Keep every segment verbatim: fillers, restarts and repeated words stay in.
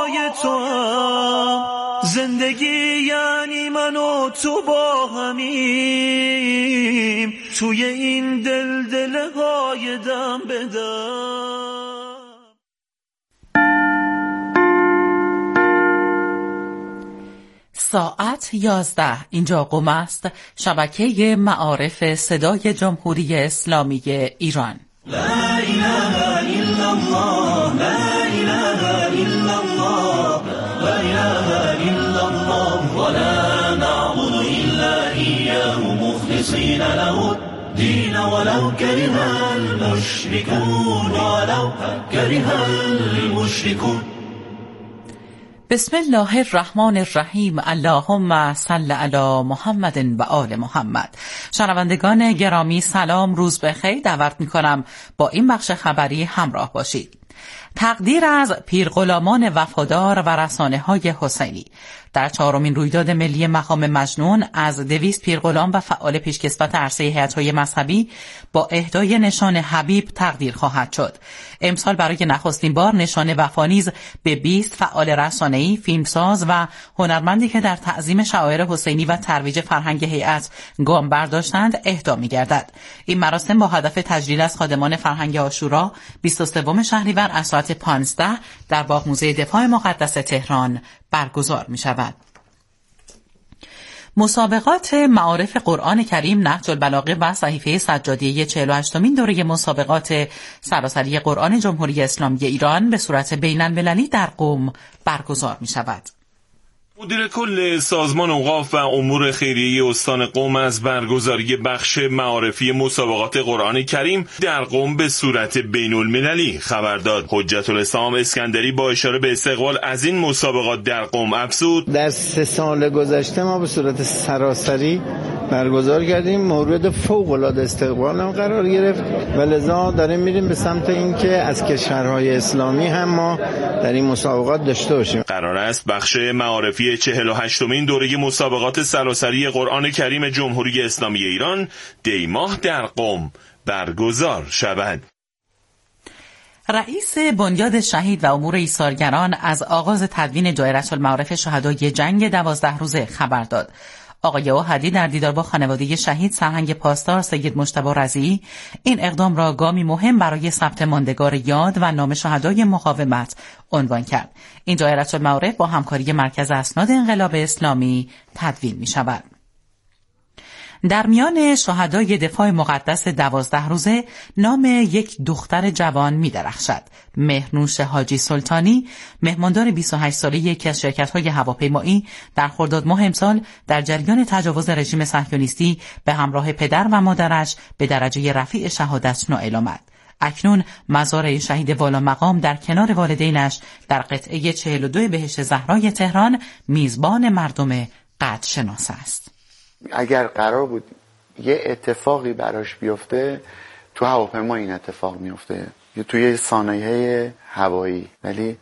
پای تو هم، زندگی یعنی من و تو با همیم، توی این دل دل های دم بدم. ساعت یازده اینجا قم است، شبکه معارف صدای جمهوری اسلامی ایران. لا اله الا الله، لا اله الا الله، لا اله الا الله، ولا نعبد الا اياه مخلصين له الدين ولو كره المشركون، ولو كره المشركون. بسم الله الرحمن الرحیم. اللهم صل علی محمد و آل محمد. شنوندگان گرامی سلام، روز بخیر. دعوت میکنم با این بخش خبری همراه باشید. تقدیر از پیرغلامان وفادار و رسانه‌های حسینی. در چهارمین رویداد ملی مقام مجنون از دویست پیرغلام و فعال پیشکسوت عرصه هیئت‌های مذهبی با اهدای نشان حبیب تقدیر خواهد شد. امسال برای نخستین بار نشان وفا نیز به بیست فعال رسانه‌ای، فیلمساز و هنرمندی که در تعظیم شعائر حسینی و ترویج فرهنگ هیئت گام برداشتند اهدا می‌گردد. این مراسم با هدف تجلیل از خادمان فرهنگ عاشورا بیست و سوم شهریور از ساعت پانزده در باغ موزه دفاع مقدس تهران برگزار می شود. مسابقات معارف قرآن کریم نهج البلاغه و صحیفه سجادیه چهل و هشتمین دوره مسابقات سراسری قرآن جمهوری اسلامی ایران به صورت بین المللی در قم برگزار می شود. مدیر کل سازمان اوقاف و امور خیریه استان قم از برگزاری بخش معارفی مسابقات قرآن کریم در قم به صورت بین المللی خبر داد. حجت الاسلام اسکندری با اشاره به استقبال از این مسابقات در قم افزود: در سه سال گذشته ما به صورت سراسری برگزار کردیم، مورد فوق العاده استقبال هم قرار گرفت و لذا داریم میریم به سمت اینکه از کشورهای اسلامی هم ما در این مسابقات داشته باشیم. قرار است بخش معارفی چهل و هشتمین دوره مسابقات سراسری قرآن کریم جمهوری اسلامی ایران دی ماه در قم برگزار شود. رئیس بنیاد شهید و امور ایثارگران از آغاز تدوین دایره المعارف شهدای جنگ دوازده روزه خبر داد. آقای اوحدی در دیدار با خانواده شهید سرهنگ پاسدار سید مجتبی رضیعی این اقدام را گامی مهم برای ثبت ماندگار یاد و نام شهدای مقاومت عنوان کرد. این دایره المعارف با همکاری مرکز اسناد انقلاب اسلامی تدوین می شود. در میان شهدای دفاع مقدس دوازده روزه نام یک دختر جوان می درخشد. مهرنوش حاجی سلطانی، مهماندار بیست و هشت ساله یکی از شرکت‌های هواپیمایی، در خرداد ماه امسال در جریان تجاوز رژیم صهیونیستی به همراه پدر و مادرش به درجه رفیع شهادت نائل آمد. اکنون مزار این شهید والا مقام در کنار والدینش در قطعه چهل و دو بهشت زهرای تهران میزبان مردم قدرشناس است. اگر قرار بود یه اتفاقی براش بیفته تو هواپیما این اتفاق میفته یا توی صنایع هوایی، ولی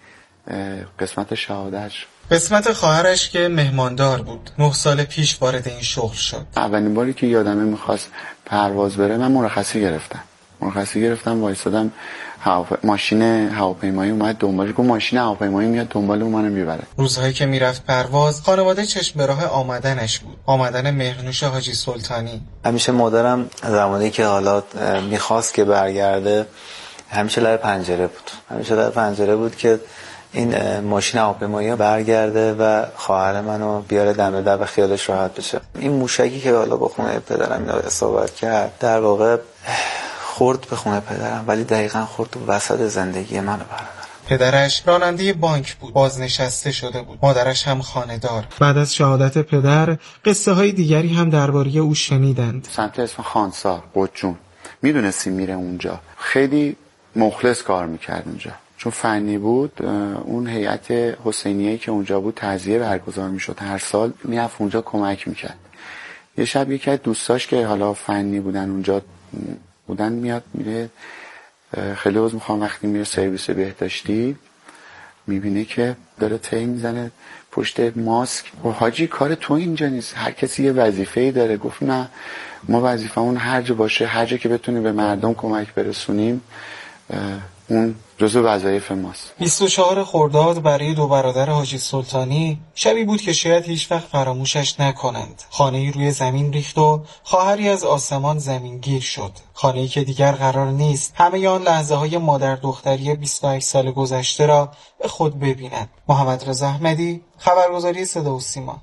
قسمت شهادتش قسمت خواهرش که مهماندار بود نه سال پیش وارد این شغل شد. اولین باری که یادمه میخواست پرواز بره من مرخصی گرفتم مرخصی گرفتم وایسادم، هواپ... ماشین هواپیمایی اومد دنبالش، گفت ماشین هواپیمایی میاد دنبال اون منو میبره. روزهایی که میرفت پرواز خانواده چشم به راه آمدنش بود، آمدن مهرنوش حاجی سلطانی. همیشه مادرم زمانی که حالا میخواست که برگرده همیشه لای پنجره بود همیشه لای پنجره بود که این ماشین هواپیمایی برگرده و خواهر منو بیاره دم در و خیالش راحت بشه. این موشکی که حالا با خونه پدرم اصابت کرد در واقع خورد به خونه پدرم، ولی دقیقاً خورد تو وسط زندگی منو برادرم. پدرش راننده بانک بود، بازنشسته شده بود، مادرش هم خانه‌دار. بعد از شهادت پدر قصه های دیگری هم درباره او شنیدند. سمت اسم خانسار قطجون میدونستی میره اونجا، خیلی مخلص کار میکرد اونجا چون فنی بود. اون هیئت حسینیه‌ای که اونجا بود تعزیه برگزار میشد، هر سال میرفت اونجا کمک میکرد. یه شب یکی از دوستاش که حالا فنی بودن اونجا بودن میاد میره، خیلی عذر میخوام، وقتی میره سرویس بهداشتی میبینه که داره تی میزنه پشت ماسک. و حاجی کار تو اینجا نیست، هر کسی یه وظیفه‌ای داره. گفت نه، ما وظیفمون هر جا باشه، هر جا که بتونیم به مردم کمک برسونیم اون جزو وظایف ماست. بیست و چهارم خرداد برای دو برادر حاجی سلطانی شبی بود که شاید هیچ وقت فراموشش نکنند. خانه‌ای روی زمین ریخت و خواهری از آسمان زمینگیر شد. خانه‌ای که دیگر قرار نیست همه آن لحظه‌های مادر دختری بیست و هشت سال گذشته را به خود ببینند. محمد رضا احمدی، خبرگزاری صدا و سیما.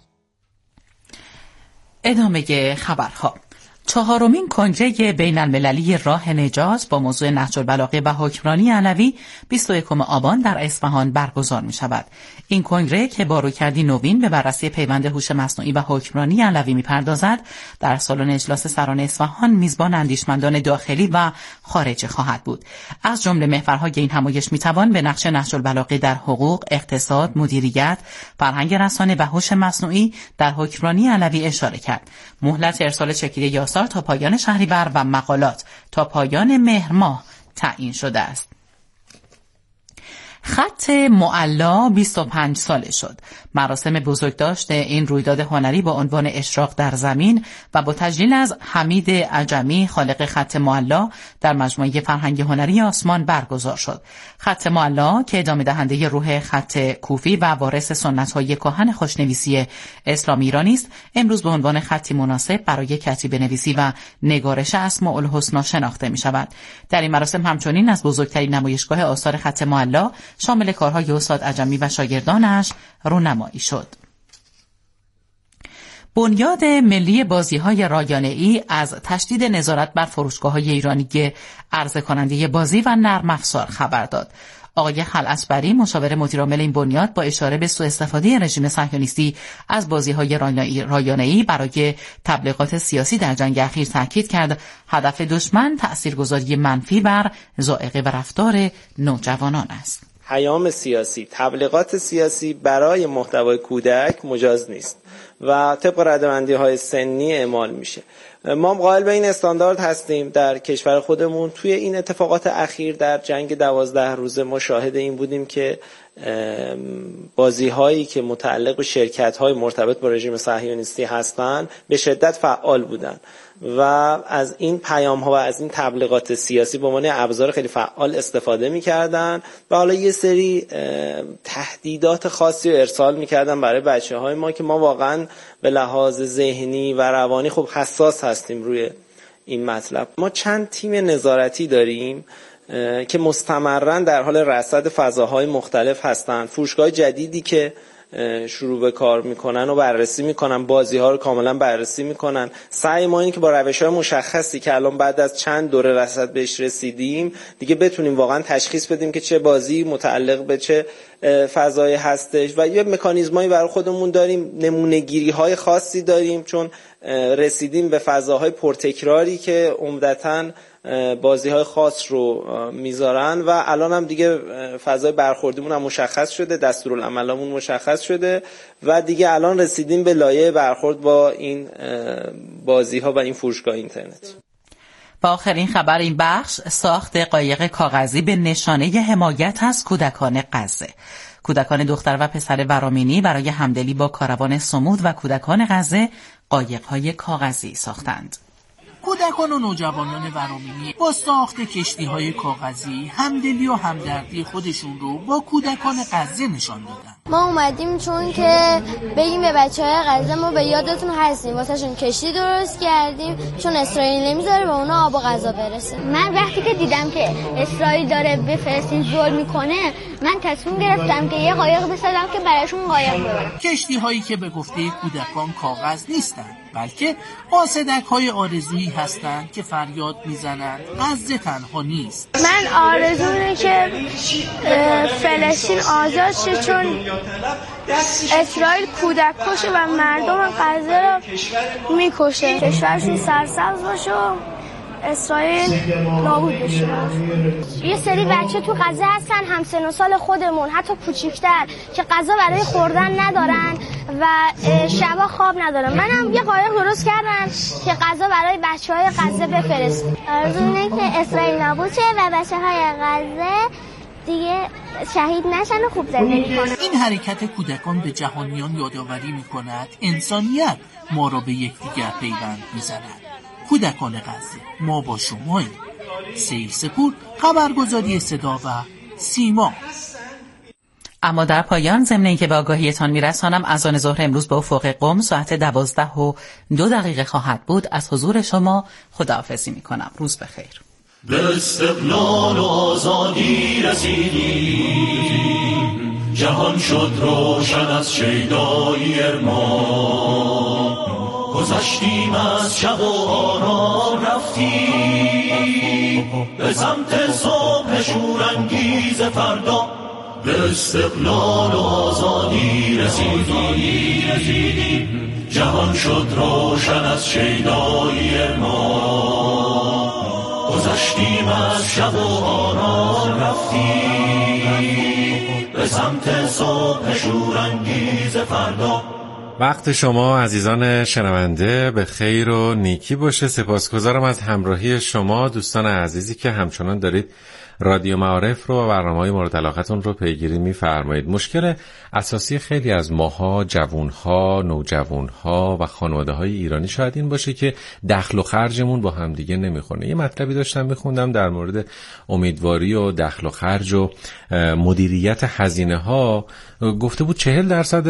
ادامه خبرها. چهارمین کنگره بین المللی راه نجات با موضوع نهج البلاغه و حکمرانی علوی بیست و یکم آبان در اصفهان برگزار می شود. این کنگره که با رویکردی نوین به بررسی پیوند هوش مصنوعی و حکمرانی علوی می پردازد، در سالن اجلاس سران اصفهان میزبان اندیشمندان داخلی و خارجی خواهد بود. از جمله محورهای این همایش می توان به نقش نهج البلاغه در حقوق، اقتصاد، مدیریت، فرهنگ رسانه و هوش مصنوعی در حکمرانی علوی اشاره کرد. مهلت ارسال چکیده یاسر تا پایان شهریور و مقالات تا پایان مهر ماه تعیین شده است. خط معلا بیست و پنج ساله شد. مراسم بزرگداشت این رویداد هنری با عنوان اشراق در زمین و با تجلیل از حمید عجمی خالق خط معلا در مجموعه فرهنگ هنری آسمان برگزار شد. خط معلا که ادامه دهنده روح خط کوفی و وارث سنت‌های کهن خوشنویسی اسلامی ایرانی است، امروز به عنوان خطی مناسب برای کتیبه نویسی و نگارش اسماء الحسنا شناخته می شود. در این مراسم همچنین از بزرگترین نمایشگاه آثار خط معلا شامل کارهای استاد عجمی و شاگردانش رونمایی شد. بنیاد ملی بازی‌های رایانه‌ای از تشدید نظارت بر فروشگاه‌های ایرانی عرضه کننده بازی و نرم افزار خبر داد. آقای خلعتبری مشاور مدیرعامل این بنیاد با اشاره به سوء استفاده رژیم صهیونیستی از بازی‌های رایانه‌ای برای تبلیغات سیاسی در جنگ اخیر تاکید کرد هدف دشمن تأثیرگذاری منفی بر ذائقه و رفتار نوجوانان است. پیام سیاسی، تبلیغات سیاسی برای محتوای کودک مجاز نیست و طبق رده‌بندی‌های سنی اعمال میشه. ما قائل به این استاندارد هستیم در کشور خودمون. توی این اتفاقات اخیر در جنگ دوازده روزه ما شاهد این بودیم که بازی‌هایی که متعلق به شرکت‌های مرتبط با رژیم صهیونیستی هستند به شدت فعال بودند و از این پیام‌ها و از این تبلیغات سیاسی به عنوان ابزار خیلی فعال استفاده می‌کردن و حالا یه سری تهدیدات خاصی رو ارسال می‌کردن برای بچه‌های ما که ما واقعاً به لحاظ ذهنی و روانی خب حساس هستیم روی این مطلب. ما چند تیم نظارتی داریم که مستمرا در حال رصد فضاهای مختلف هستند. فروشگاه جدیدی که شروع به کار میکنن و بررسی میکنن، بازی ها رو کاملا بررسی میکنن. سعی ما اینه که با روش های مشخصی که الان بعد از چند دوره رصد بهش رسیدیم دیگه بتونیم واقعا تشخیص بدیم که چه بازی متعلق به چه فضایی هستش و یه مکانیزمایی برای خودمون داریم، نمونه گیری های خاصی داریم، چون رسیدیم به فضاهای پرتکراری که عمدتاً بازی های خاص رو میذارن و الان هم دیگه فضای برخوردیمون هم مشخص شده، دستورالعملمون مشخص شده و دیگه الان رسیدیم به لایه برخورد با این بازی ها و این فروشگاه اینترنت. با آخرین خبر این بخش، ساخت قایق کاغذی به نشانه حمایت از کودکان غزه. کودکان دختر و پسر ورامینی برای همدلی با کاروان صمود و کودکان غزه قایق‌های کاغذی ساختند. کودکان و نوجوانان ورامینی با ساخت کشتی‌های کاغذی همدلی و همدردی خودشون رو با کودکان غزه نشان دادن. ما اومدیم چون که بگیم به بچه‌های غزه ما به یادتون هستیم، واسهشون کشتی درست کردیم چون اسرائیل نمیذاره به اونا آب و غذا برسه. من وقتی که دیدم که اسرائیل داره به فلسطین ظلم میکنه، من تصمیم گرفتم که یه قایق بسازم که براشون قایق ببرم. کشتی‌هایی که به گفته کودکان کاغذ نیستند، بلکه قاصدک‌های آرزویی هستند که فریاد میزنند غزه تنها نیست. من آرزو اینه که فلسطین آزاد شه، چون اسرائیل کودک کشه و مردم غزه رو میکشه، کشورشون سرسبز باشه و اسرائیل نابود بشه. یه سری بچه تو غزه هستن هم سن و سال خودمون، حتی کوچیک‌تر، که غذا برای خوردن ندارن و شبا خواب ندارن. منم یه قایق درست کردم که غذا برای بچه‌های غزه بفرستم. آرزو اینه که اسرائیل نابود شه و بچه‌های غزه دیگه شهید نشن و خوب زندگی کنن. این حرکت کودکان به جهانیان یادآوری می‌کند انسانیت ما را به یکدیگر پیوند می‌زند. کودکان غزه، ما با شماییم. سیل سپور، خبرگزاری صدا و سیما. اما در پایان ضمن اینکه به آگاهیتان میرسانم اذان ظهر امروز به افق قم ساعت دوازده و دو دقیقه خواهد بود. از حضور شما خداحافظی میکنم. روز بخیر. به استقلال و آزادی رسیدیم، جهان شد روشن از شیدایی ارمان، گذشتیم از شب و آرام رفتیم به سمت صبح شورانگیز فردا. به استقلال و آزادی رسیدیم، جهان شد روشن از شیدایی ارمان، گذشتیم از شب و آرام رفتیم به سمت صبح شورانگیز فردا. وقت شما عزیزان شنونده به خیر و نیکی باشه. سپاسگزارم از همراهی شما دوستان عزیزی که همچنان دارید رادیو معارف رو و برنامه‌های مورد علاقتون رو پیگیری می‌فرمایید. مشکل اساسی خیلی از ماها، جوان‌ها، نوجوان‌ها و خانواده‌های ایرانی شاید این باشه که دخل و خرجمون با هم دیگه نمیخونه. یه مطلبی داشتم می‌خوندم در مورد امیدواری و دخل و خرج و مدیریت هزینه‌ها، گفته بود چهل درصد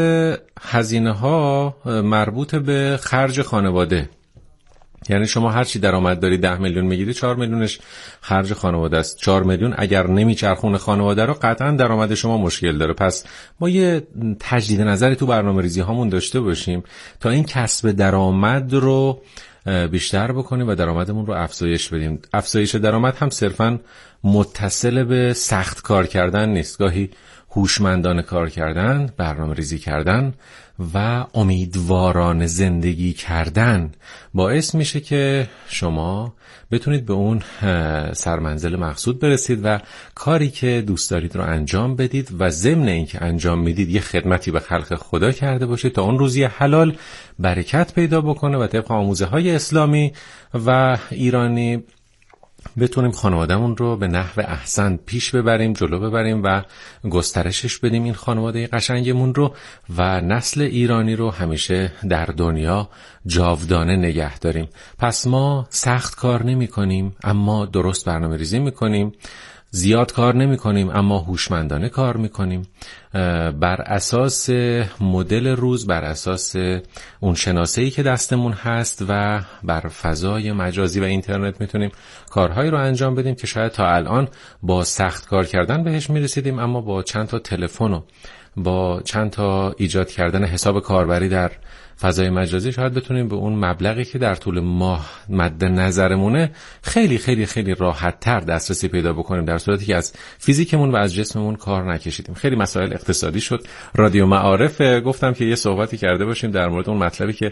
هزینه‌ها مربوط به خرج خانواده. یعنی شما هر چی درآمد داری ده میلیون میگیری، چهار میلیونش خرج خانواده است. چهار میلیون اگر نمیچرخونه خانواده رو قطعا درآمد شما مشکل داره. پس ما یه تجدید نظری تو برنامه‌ریزی هامون داشته باشیم تا این کسب درآمد رو بیشتر بکنیم و درآمدمون رو افزایش بدیم. افزایش درآمد هم صرفاً متصل به سخت کار کردن نیست. گاهی هوشمندانه کار کردن، برنامه‌ریزی کردن و امیدوارانه زندگی کردن باعث میشه که شما بتونید به اون سرمنزل مقصود برسید و کاری که دوست دارید رو انجام بدید و ضمن این که انجام میدید یه خدمتی به خلق خدا کرده باشید تا اون روزی حلال برکت پیدا بکنه و طبق آموزه های اسلامی و ایرانی بتونیم خانوادهمون رو به نحو احسن پیش ببریم، جلو ببریم و گسترشش بدیم این خانواده قشنگمون رو و نسل ایرانی رو همیشه در دنیا جاودانه نگه داریم. پس ما سخت کار نمی کنیم اما درست برنامه ریزی می کنیم، زیاد کار نمی کنیم اما هوشمندانه کار می کنیم، بر اساس مدل روز، بر اساس اون شناسه‌ای که دستمون هست و بر فضای مجازی و اینترنت میتونیم کارهایی رو انجام بدیم که شاید تا الان با سخت کار کردن بهش میرسیدیم اما با چند تا تلفن و با چند تا ایجاد کردن حساب کاربری در فضای مجازی شاید بتونیم به اون مبلغی که در طول ماه مد نظرمونه خیلی خیلی خیلی راحت تر دسترسی پیدا بکنیم، در صورتی که از فیزیکمون و از جسممون کار نکشیدیم. خیلی مسائل اقتصادی شد. رادیو معارف گفتم که یه صحبتی کرده باشیم در مورد اون مطلبی که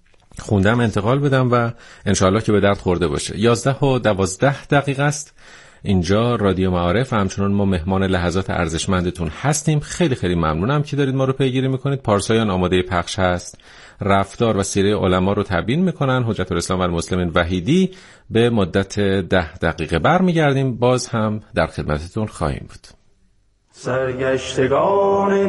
خوندم انتقال بدم و انشاءالله که به درد خورده باشه. یازده و دوازده دقیقه است. اینجا رادیو معارف، همچنان ما مهمان لحظات ارزشمندتون هستیم. خیلی خیلی ممنونم که دارید ما رو پیگیری میکنید. پارسایان آماده پخش هست. رفتار و سیره علما رو تبیین میکنن. حجت الاسلام و المسلمین وحیدی. به مدت ده دقیقه برمیگردیم، باز هم در خدمتتون خواهیم بود. سرگشتگان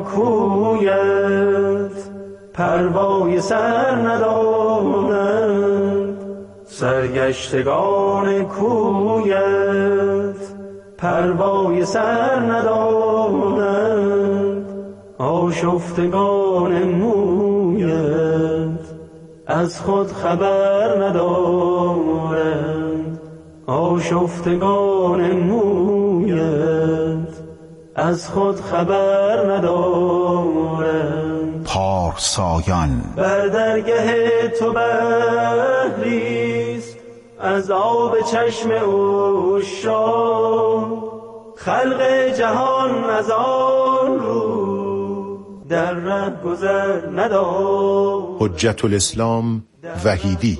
کویت پروای سر ندارند، سرگشتگان کویت پروای سر ندارند، آشفتگان مویت از خود خبر ندارند، آشفتگان مویت از خود خبر ندارند. پارسایان بر درگه تو بحریست از آب چشم عشاق، خلق جهان از آن رو در ره گذر ندارد. حجت الاسلام وحیدی.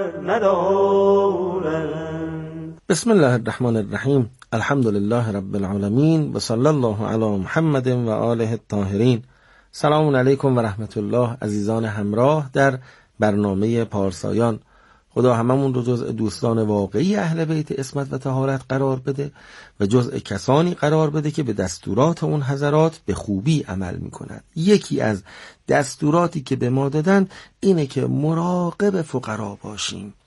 بسم الله الرحمن الرحیم. الحمد لله رب العالمین و صلی الله علی محمد و آله الطاهرین. سلام علیکم و رحمت الله عزیزان همراه در برنامه پارسایان. خدا هممون رو جزء دوستان واقعی اهل بیت عصمت و طهارت قرار بده و جزء کسانی قرار بده که به دستورات اون حضرات به خوبی عمل میکنن. یکی از دستوراتی که به ما دادن اینه که مراقب فقرا باشیم.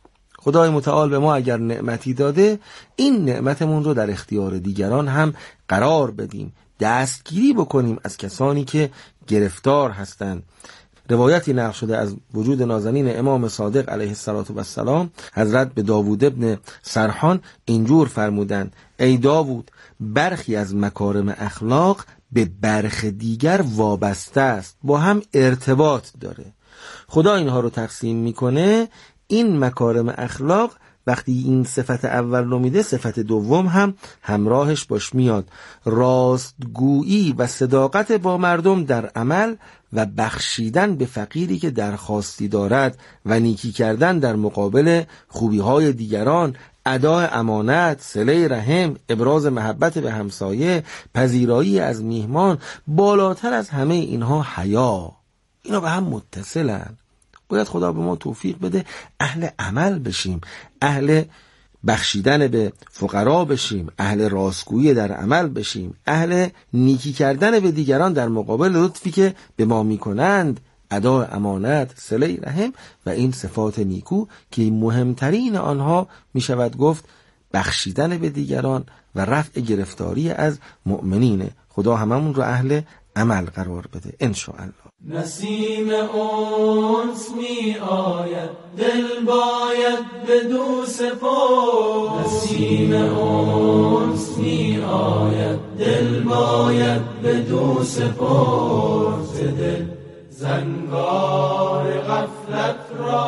خدای متعال به ما اگر نعمتی داده، این نعمتمون رو در اختیار دیگران هم قرار بدیم، دستگیری بکنیم از کسانی که گرفتار هستند. روایتی نقل شده از وجود نازنین امام صادق علیه السلام، حضرت به داوود ابن سرحان اینجور فرمودند: ای داوود، برخی از مکارم اخلاق به برخ دیگر وابسته است، با هم ارتباط داره. خدا اینها رو تقسیم میکنه. این مکارم اخلاق وقتی این صفت اول رو میده، صفت دوم هم همراهش باش میاد: راستگویی و صداقت با مردم در عمل و بخشیدن به فقیری که درخواستی دارد و نیکی کردن در مقابل خوبی‌های دیگران، ادای امانت، صله رحم، ابراز محبت به همسایه، پذیرایی از میهمان. بالاتر از همه اینها حیا. اینا به هم متصلن. باید خدا به ما توفیق بده اهل عمل بشیم، اهل بخشیدن به فقرا بشیم، اهل راستگویی در عمل بشیم، اهل نیکی کردن به دیگران در مقابل لطفی که به ما میکنند، ادای امانت، صله رحم و این صفات نیکو که مهمترین آنها میشود گفت بخشیدن به دیگران و رفع گرفتاری از مؤمنین. خدا هممون رو اهل عمل قرار بده انشاءالله. نسیم انس می آید، دل باید بدو سپرد. نسیم انس می آید، دل باید بدو سپرد. دل زنگار غفلت را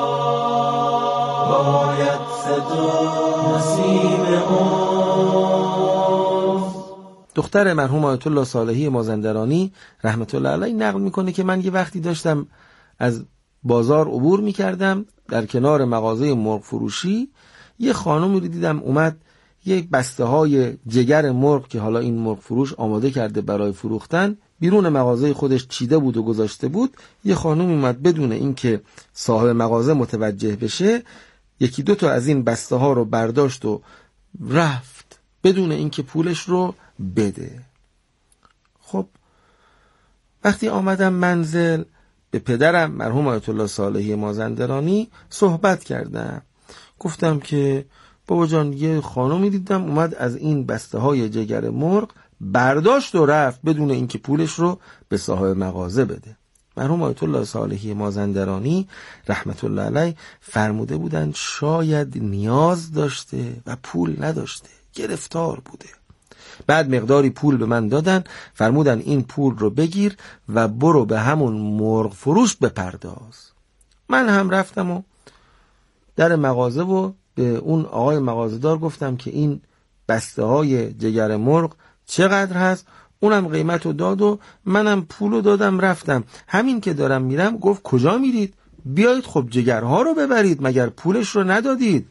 باید صدا. نسیم انس. دختر مرحوم آیت الله صالحی مازندرانی رحمت الله علیه نقل میکنه که من یه وقتی داشتم از بازار عبور میکردم، در کنار مغازه مرغ فروشی یه خانمی رو دیدم اومد یک بسته های جگر مرغ که حالا این مرغ فروش آماده کرده برای فروختن بیرون مغازه خودش چیده بود و گذاشته بود. یه خانم اومد بدون اینکه صاحب مغازه متوجه بشه یکی دو تا از این بسته ها رو برداشت و رفت بدون اینکه پولش رو بده. خب وقتی آمدم منزل به پدرم مرحوم آیت الله صالحی مازندرانی صحبت کردم، گفتم که بابا جان یه خانمی دیدم اومد از این بسته های جگر مرغ برداشت و رفت بدون اینکه پولش رو به صاحب مغازه بده. مرحوم آیت الله صالحی مازندرانی رحمت الله علیه فرموده بودند شاید نیاز داشته و پول نداشته، گرفتار بوده. بعد مقداری پول به من دادن، فرمودن این پول رو بگیر و برو به همون مرغ فروش بپرداز. من هم رفتم و در مغازه و به اون آقای مغازه‌دار گفتم که این بسته های جگر مرغ چقدر هست، اونم قیمت رو داد و منم پول رو دادم رفتم. همین که دارم میرم گفت کجا میرید؟ بیایید خب جگرها رو ببرید، مگر پولش رو ندادید؟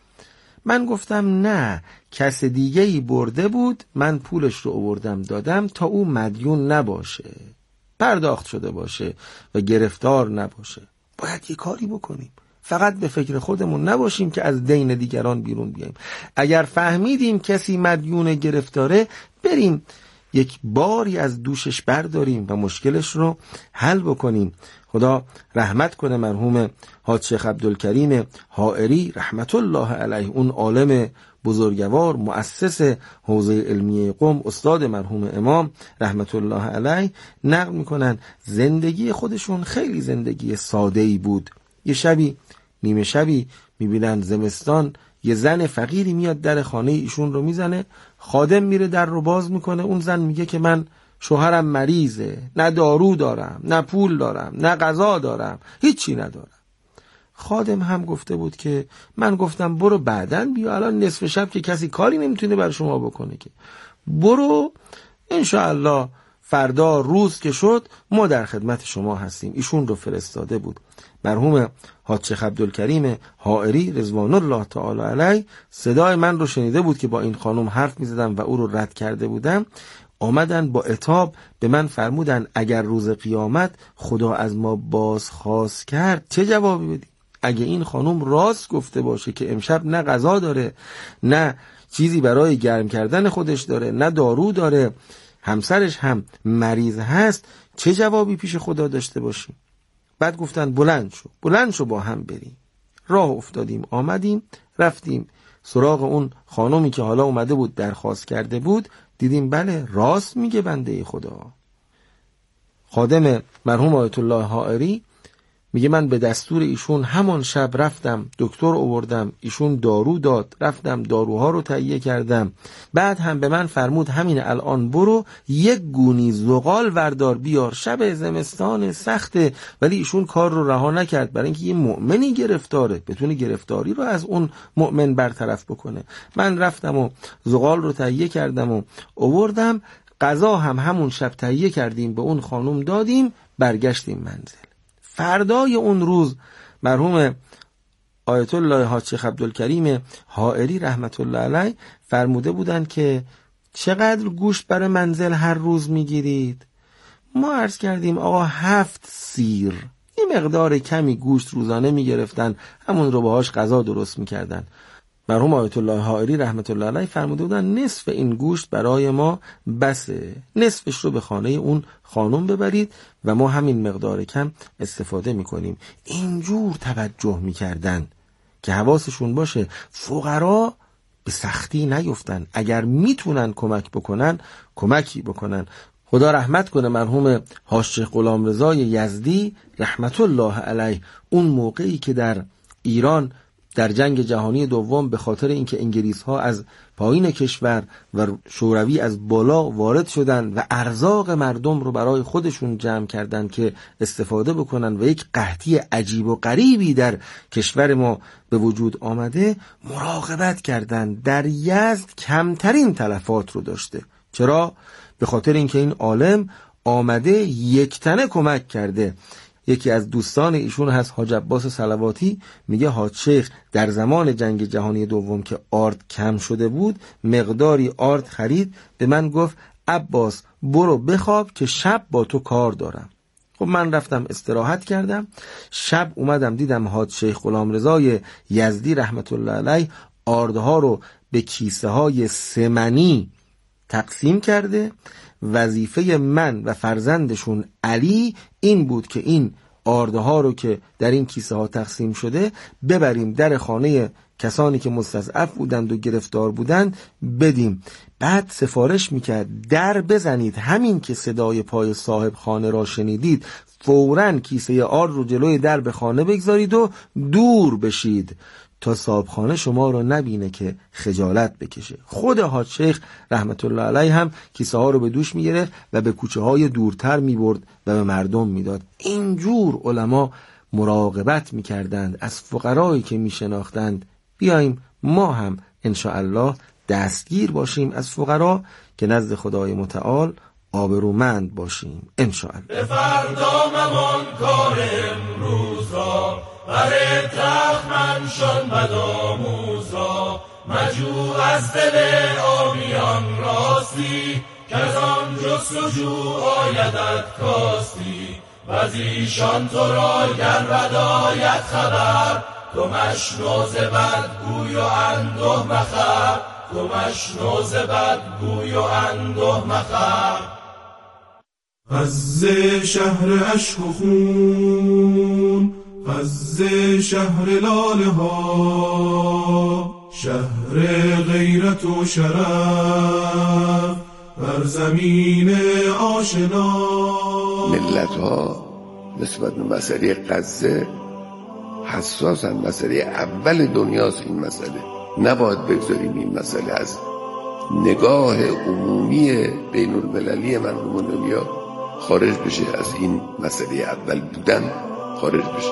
من گفتم نه، کس دیگه ای برده بود، من پولش رو آوردم دادم تا او مدیون نباشه، پرداخت شده باشه و گرفتار نباشه. باید یه کاری بکنیم، فقط به فکر خودمون نباشیم که از دین دیگران بیرون بیاییم. اگر فهمیدیم کسی مدیون گرفتاره، بریم یک باری از دوشش برداریم و مشکلش رو حل بکنیم. خدا رحمت کنه مرحوم حاج شیخ عبدالکریم حائری رحمت الله علیه، اون عالم بزرگوار مؤسس حوزه علمیه قم، استاد مرحوم امام رحمت الله علیه، نقل میکنن زندگی خودشون خیلی زندگی ساده‌ای بود. یه شبی نیمه شبی میبینن زمستان یه زن فقیری میاد در خانه ایشون رو میزنه، خادم میره در رو باز میکنه، اون زن میگه که من شوهرم مریضه، نه دارو دارم، نه پول دارم، نه غذا دارم، هیچی ندارم. خادم هم گفته بود که من گفتم برو بعدن بیا، الان نصف شب که کسی کاری نمیتونه بر شما بکنه که، برو انشاءالله فردا روز که شد ما در خدمت شما هستیم. ایشون رو فرستاده بود. مرحوم حاج شیخ عبدالکریم حائری رضوان الله تعالی علیه صدای من رو شنیده بود که با این خانم حرف میزدم و او رو رد کرده بودم. آمدن با عتاب به من فرمودن اگر روز قیامت خدا از ما بازخواست کرد چه جوابی بدیم؟ اگه این خانم راست گفته باشه که امشب نه غذا داره، نه چیزی برای گرم کردن خودش داره، نه دارو داره، همسرش هم مریض هست، چه جوابی پیش خدا داشته باشیم؟ بعد گفتن بلند شو بلند شو با هم بریم. راه افتادیم، آمدیم، رفتیم سراغ اون خانومی که حالا اومده بود درخواست کرده بود. دیدیم بله راست میگه بنده خدا. خادم مرحوم آیت الله حائری میگه من به دستور ایشون همان شب رفتم دکتر آوردم، ایشون دارو داد، رفتم داروها رو تهیه کردم، بعد هم به من فرمود همین الان برو یک گونی زغال وردار بیار، شب زمستان سخته، ولی ایشون کار رو رها نکرد برای اینکه یه مؤمنی گرفتاره بتونه گرفتاری رو از اون مؤمن برطرف بکنه. من رفتم و زغال رو تهیه کردم و آوردم، غذا هم همون شب تهیه کردیم به اون خانم دادیم، برگشتیم منزل. فردای اون روز مرحوم آیت الله حاج شیخ عبدالکریم حائری رحمت الله علیه فرموده بودند که چقدر گوشت برای منزل هر روز میگیرید؟ ما عرض کردیم آقا هفت سیر، یه مقدار کمی گوشت روزانه میگرفتن، همون رو باهاش غذا درست میکردن. مرحوم آیت الله حائری رحمت الله علیه فرموده بودن نصف این گوشت برای ما بسه، نصفش رو به خانه اون خانم ببرید و ما همین مقدار کم استفاده میکنیم. اینجور توجه میکردن که حواسشون باشه فقرا به سختی نیفتن، اگر میتونن کمک بکنن کمکی بکنن. خدا رحمت کنه مرحوم حاج شیخ غلامرضا یزدی رحمت الله علیه، اون موقعی که در ایران در جنگ جهانی دوم به خاطر اینکه انگلیس ها از پایین کشور و شوروی از بالا وارد شدن و ارزاق مردم رو برای خودشون جمع کردن که استفاده بکنن و یک قحطی عجیب و غریبی در کشور ما به وجود آمده، مراقبت کردن در یزد کمترین تلفات رو داشته. چرا؟ به خاطر اینکه این عالم آمده یک تنه کمک کرده. یکی از دوستان ایشون هست حاج عباس صلواتی، میگه حاج شیخ در زمان جنگ جهانی دوم که آرد کم شده بود مقداری آرد خرید، به من گفت عباس برو بخواب که شب با تو کار دارم. خب من رفتم استراحت کردم، شب اومدم دیدم حاج شیخ غلامرضا یزدی رحمت الله علیه آردها رو به کیسه های سمنی تقسیم کرده. وظیفه من و فرزندشون علی این بود که این آرده ها رو که در این کیسه ها تقسیم شده ببریم در خانه کسانی که مستضعف بودند و گرفتار بودند بدیم. بعد سفارش میکرد در بزنید، همین که صدای پای صاحب خانه را شنیدید فوراً کیسه آرد رو جلوی در به خانه بگذارید و دور بشید تا صاحب خانه شما رو نبینه که خجالت بکشه. خود حاج شیخ رحمت الله علیه هم کیسه ها رو به دوش میگرفت و به کوچه های دورتر میبرد و به مردم میداد. اینجور علما مراقبت میکردند از فقرایی که میشناختند. بیاییم ما هم انشاءالله دستگیر باشیم از فقرا که نزد خدای متعال آبرومند باشیم انشاءالله. به فردا ممان کار امروز را، بر تخمن شن بدآموز را، مجو از دل آبیان راستی، که از آن جستجو آیدت کاستی، و از ایشان تو را گر بداید خبر، تو مشنو ز بد گوی و انده مخر، تو مشنو ز بد گوی و انده مخر. غزه شهر عشق و خون، غزه شهر لاله ها، شهر غیرت و شرف بر زمین آشنا. ملت ها نسبت به مسئله غزه حساسن، مسئله اول دنیاست این مسئله. نباید بگذاریم این مسئله از نگاه عمومی بین المللی مردم دنیا خارج بشه، از این مسئله اول بودن خارج بشه.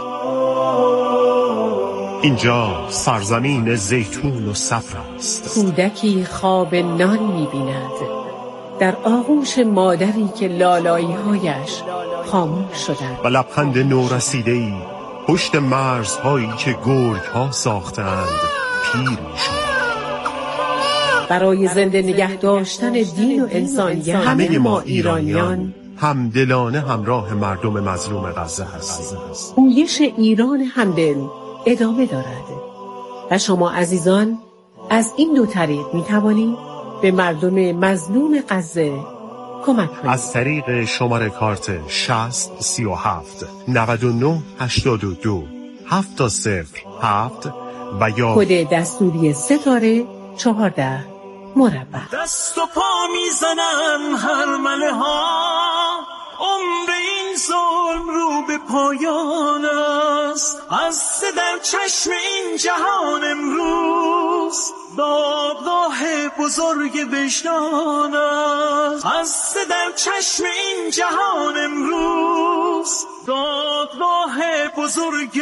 اینجا سرزمین زیتون و صفر است. کودکی خواب نان می‌بیند در آغوش مادری که لالایی‌هایش خاموش شدند و لبخند نورسیده‌ای پشت مرزهایی که گرگ‌ها ساختند پیر می‌شد. برای زنده نگه داشتن دین و انسانیت همه ما ایرانیان همدلانه همراه مردم مظلوم غزه هستیم. پویش ایران همدل ادامه دارد و شما عزیزان از این دو طریق می توانید به مردم مظلوم غزه کمک کنید. از طریق شماره کارت شصت سی و هفت نود و نه هشتاد و دو هفت تا صفر هفت و یا کد دستوری ستاره چهارده مربع. دست و پا میزنن هرمله ها، عمر این ظلم رو به پایان است. از در چشم این جهان امروز دادگاه بزرگ وجدان است. از در چشم این جهان امروز دادگاه بزرگ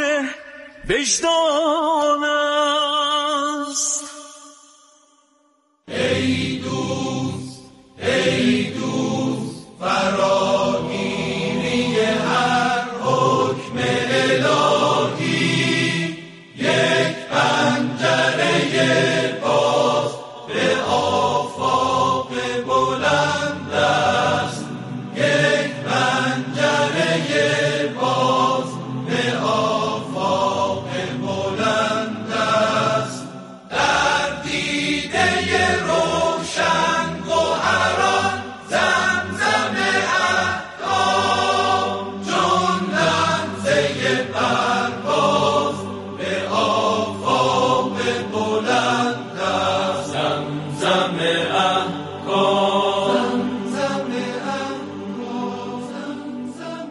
وجدان است. ای دوست ای دوست فراگیری هر حکم الهی، یک پنجره باز به آفاق بلند است. یک پنجره باز به آفاق بلند است. در دیده روشن گوهران زمزم احکام، چون لمزه پرواز به آفاق بلند است. زمزم احکام، زمزم احکام، زمزم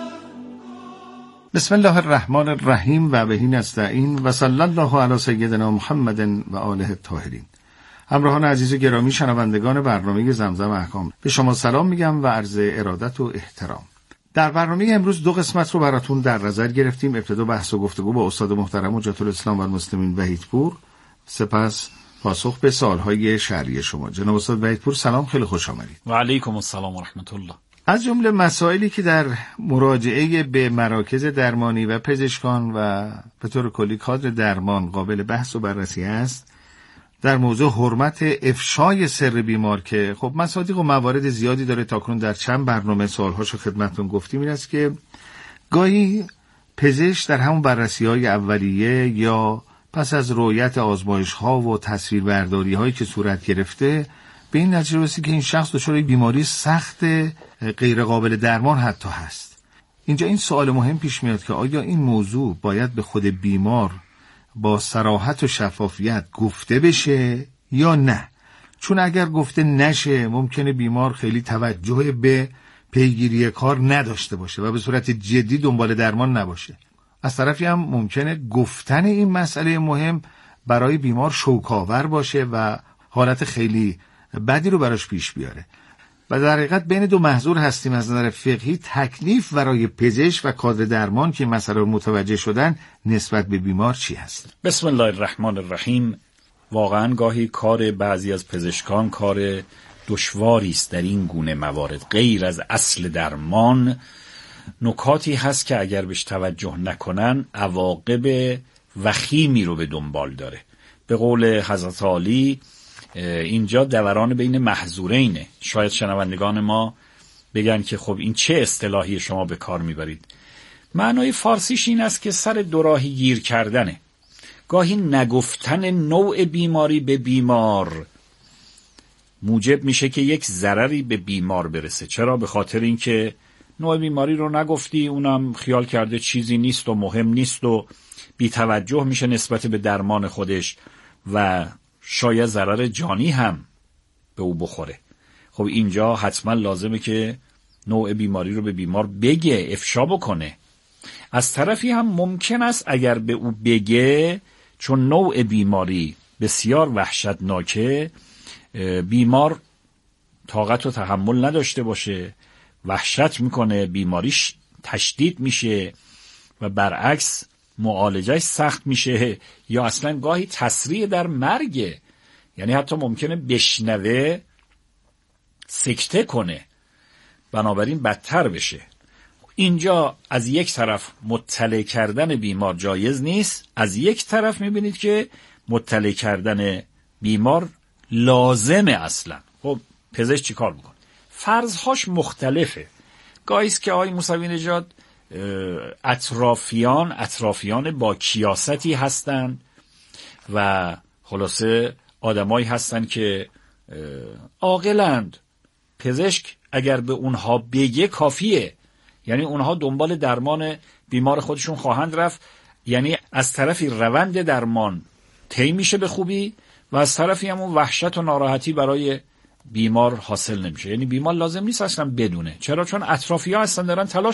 بسم الله الرحمن الرحیم و بهی نستعین و صلی الله علی سیدنا محمد و آله الطاهرین. همراهان عزیز و گرامی شنوندگان برنامه زمزم احکام، به شما سلام میگم و عرض ارادت و احترام. در برنامه امروز دو قسمت رو براتون در نظر گرفتیم. ابتدا بحث و گفتگو با استاد محترم حجت الاسلام و المسلمین وحیدپور، سپس پاسخ به سوالهای شرعی شما. جناب استاد وحیدپور سلام، خیلی خوش آمدید. و علیکم السلام و رحمت الله. از جمله مسائلی که در مراجعه به مراکز درمانی و پزشکان و به طور کلی کادر درمان قابل بحث و بررسی است، در موضوع حرمت افشای سر بیمار که خب مصادیق و موارد زیادی داره. تاکنون در چند برنامه سوالهاشو خدمتتون گفتیم. این است که گاهی پزشک در همون بررسی‌های اولیه یا پس از رؤیت آزمایش‌ها و تصویربرداری‌هایی که صورت گرفته به این نتیجه رسید که این شخص دچار بیماری سخت غیر قابل درمان حتی هست. اینجا این سوال مهم پیش میاد که آیا این موضوع باید به خود بیمار با صراحت و شفافیت گفته بشه یا نه؟ چون اگر گفته نشه ممکنه بیمار خیلی توجه به پیگیری کار نداشته باشه و به صورت جدی دنبال درمان نباشه. از طرفی هم ممکنه گفتن این مسئله مهم برای بیمار شوکاور باشه و حالت خیلی بدی رو براش پیش بیاره. و در حقیقت بین دو محظور هستیم از نظر فقهی. تکلیف برای پزشک و کادر درمان که مسئله رو متوجه شدن نسبت به بیمار چی هست؟ بسم الله الرحمن الرحیم. واقعا گاهی کار بعضی از پزشکان کار دشواری است در این گونه موارد. غیر از اصل درمان نکاتی هست که اگر بهش توجه نکنن عواقب وخیمی رو به دنبال داره. به قول حضرت علی اینجا دوران بین محظورینه. شاید شنوندگان ما بگن که خب این چه اصطلاحی شما به کار میبرید؟ معنای فارسیش این است که سر دوراهی گیر کردنه. گاهی نگفتن نوع بیماری به بیمار موجب میشه که یک ضرری به بیمار برسه. چرا؟ به خاطر اینکه نوع بیماری رو نگفتی، اونم خیال کرده چیزی نیست و مهم نیست و بی توجه میشه نسبت به درمان خودش و شاید ضرر جانی هم به او بخوره. خب اینجا حتما لازمه که نوع بیماری رو به بیمار بگه، افشا بکنه. از طرفی هم ممکن است اگر به او بگه، چون نوع بیماری بسیار وحشتناکه، بیمار طاقت و تحمل نداشته باشه، وحشت میکنه، بیماریش تشدید میشه و برعکس معالجهش سخت میشه یا اصلا گاهی تسریع در مرگه. یعنی حتی ممکنه بشنوه سکته کنه، بنابراین بدتر بشه. اینجا از یک طرف مطلع کردن بیمار جایز نیست، از یک طرف میبینید که مطلع کردن بیمار لازمه اصلا. خب پزشک چی کار میکنه؟ فرضهاش مختلفه. گاهیست که آقای موسوی نژاد اطرافیان اطرافیان با کیاستی هستند و خلاصه آدمایی هستند که عاقلند. پزشک اگر به اونها بگه کافیه، یعنی اونها دنبال درمان بیمار خودشون خواهند رفت. یعنی از طرفی روند درمان طی میشه به خوبی و از طرفی هم اون وحشت و ناراحتی برای بیمار حاصل نمیشه. یعنی بیمار لازم نیست اصلا بدونه. چرا؟ چون اطرافی‌ها اصلا دارن تلاش